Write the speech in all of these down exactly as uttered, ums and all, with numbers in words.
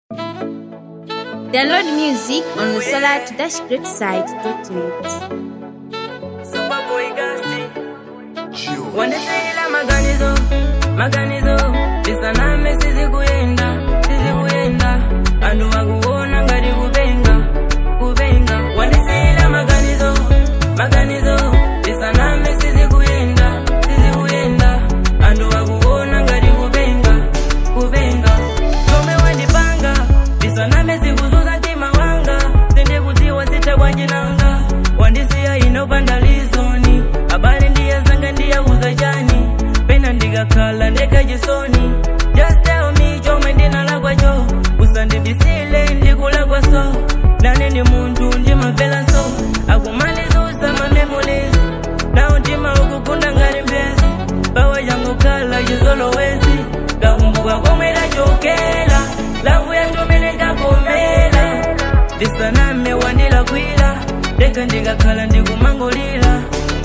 Download music on the solar dash great site dot net. Superboy Gasti. Wanasela maganizo, maganizo. Bisana mesizi kuyenda, sizi kuyenda. Andu wakuona ngari kubenga, kubenga. Wanasela maganizo, maganizo. Bisana mesizi kuyenda, sizi kuyenda. Andu wakuona ngari kubenga, kubenga. Some wandipanga, bisana mesizi kuzuza tima wanga. Sende kutiwa sita wajinanga. Wandisia inopanda lizoni. Abali ndiya zanga ndiya uzajani. Pena ndiga kala ndeka jisoni. Just tell me chome ndina lagwa jo. Usandi bisile ndikula kwa so. Nane ni mundu ndima vela so. Akumani zuza ma memories. Na undima ukukunda ngari mbezi. Bawa yangu kala jizolo wezi. Kakumbuka komela jokela. Lavu ya njomele kakomela. Disana me wanila kwila. Deka ndiga kala ndigu mangolila.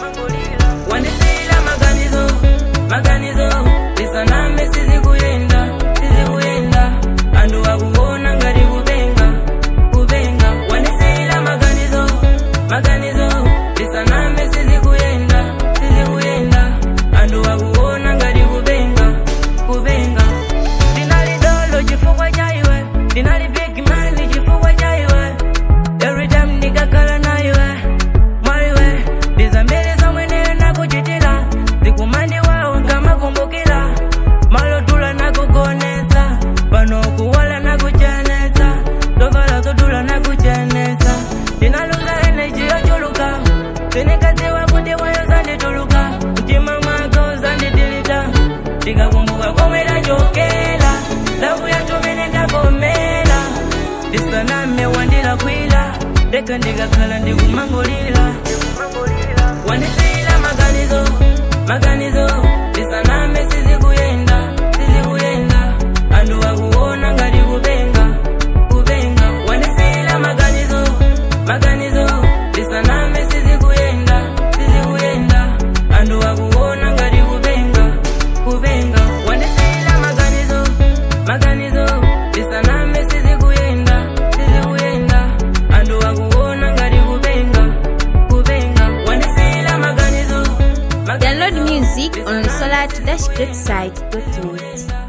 Wanisila maganizo, maganizo. Disana me sizi kuyenda, sizi kuyenda. Andu wakuona ngari kubenga, kubenga. Wanisila maganizo, maganizo. Disana me sizi kuyenda, sizi kuyenda. Andu wakuona ngari kubenga, kubenga. Dinali dolo jifukwa jaiwe. Dinali big man jifukwa jaiwe. Every time nigga kala na iwe, maiwe. Dizambele za mwenye na kujitila. Zikumandi wao kama kumbukila. Malo tula na kukoneza. Bano kuwala na kucheneza. Dovala zodula na kucheneza. Dinaluza energy ya chuluka. Sinikaziwa kuti wayo zandi tuluka. Mtima mwako zandi dilita. Diga kumbuka komela jokela. Lavu ya tumene ndakomela. Disana me wandila kwila. Deka ndiga kala ndigu mangolila. Wanisila maganizo, maganizo. Disana me sizi kuyenda, sizi kuyenda. Andu wakuona ngari kubenga, kubenga. Wanisila maganizo, maganizo. Disana me sizi kuyenda, sizi kuyenda. Andu wakuona ngari kubenga, kubenga. Wanisila maganizo, maganizo. Disana me sizi kuyenda, sizi kuyenda. Andu wakuona ngari kubenga, kubenga. Wanisila maganizo, maganizo. Download music on the solar dash great site dot net.